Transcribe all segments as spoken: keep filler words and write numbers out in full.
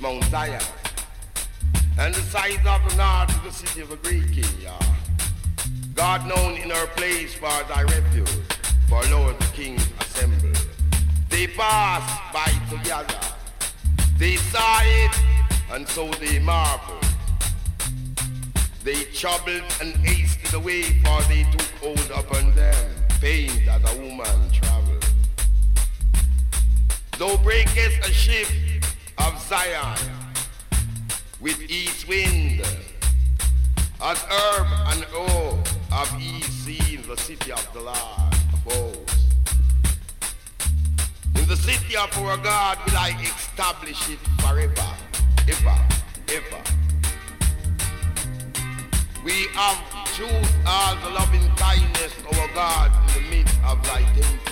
Mount Zion. And the sides of the north is the city of the great king, yeah. God known in her place for thy refuge, for Lord the kings assemble. They passed by together, they saw it, and so they marveled. They troubled and hasted away, for they took hold upon them, faint as a woman travel. Thou breakest a ship of Zion with east wind, as herb and oak of east seen the city of the Lord of hosts. In the city of our God will I establish it forever, ever, ever. We have choose all the loving kindness of our God in the midst of thy temple.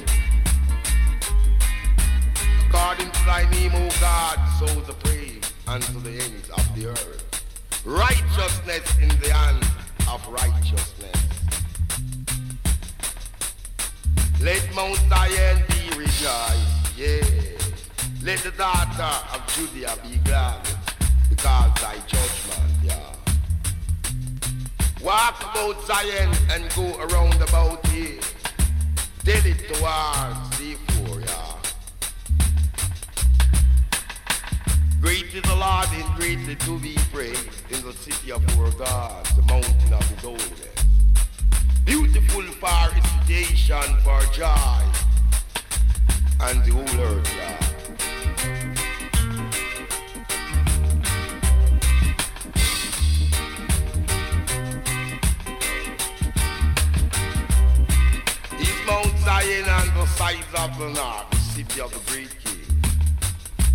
According to thy name, O God, so the praise unto the ends of the earth. Righteousness in the hand of righteousness. Let Mount Zion be rejoiced, yeah. Let the daughter of Judea be glad, because thy judgment, yeah. Walk about Zion and go around about here. Tell it towards the four, yeah. Great is the Lord and greatly to be praised in the city of our God, the mountain of his holiness. Beautiful for its situation for joy and the whole earth, yeah. Mount Zion and the sides of the north, the city of the great king.